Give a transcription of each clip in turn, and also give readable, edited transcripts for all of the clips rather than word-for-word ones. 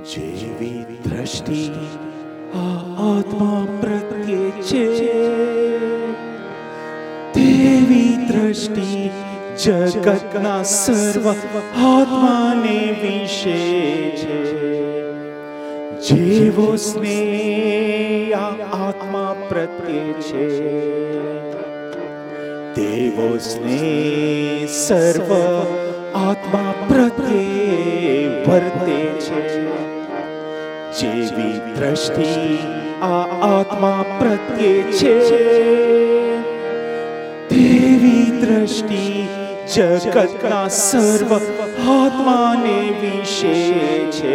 જેવી દ્રષ્ટિ આ આત્મા પ્રત્યે છે, તેવી દ્રષ્ટિ જગતના સર્વ આત્માને વિશે છે. જેવો સ્નેહ આ આત્મા પ્રત્યે છે, તેવો સ્નેહ સર્વ આત્મા પ્રત્યે વર્તે છે. જેવી દ્રષ્ટિ આ આત્મા પ્રત્યે છે, તેવી દ્રષ્ટિ જગતના સર્વ આત્માને વિશે છે.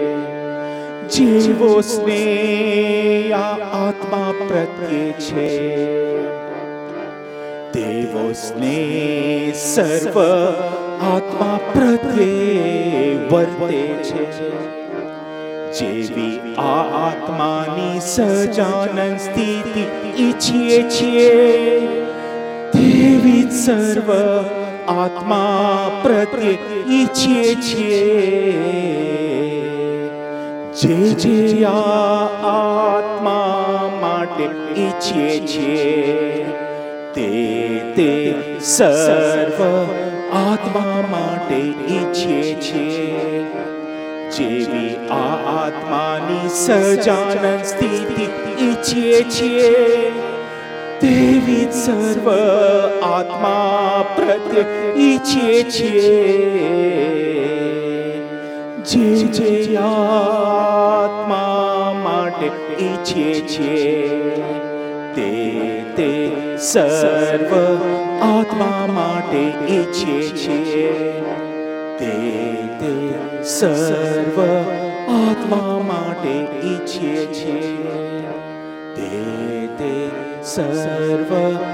જેવો સ્નેહ આ આત્મા પ્રત્યે છે, તેવો સ્નેહ સર્વ આત્મા પ્રત્યે વર્તે છે. જેવી આ આત્માની સજાનંદ સ્થિતિ ઈચ્છીએ છીએ, તેવી સર્વ આત્મા પ્રત્યે ઈચ્છીએ છીએ. જે આ આત્મા માટે ઈચ્છીએ છીએ, તે સર્વ આત્મા માટે ઈચ્છીએ છીએ. જેવી આ આત્માની સજાનંદ સ્થિતિ ઈચ્છીએ છીએ, તેવી સર્વ આત્મા પ્રત્યે ઈચ્છીએ છીએ. જે આત્મા માટે ઈચ્છીએ છીએ, તે સર્વ આત્મા માટે ઈચ્છીએ છીએ. તે સર્વ આત્મા માટે ઈચ્છીએ છીએ. તે સર્વ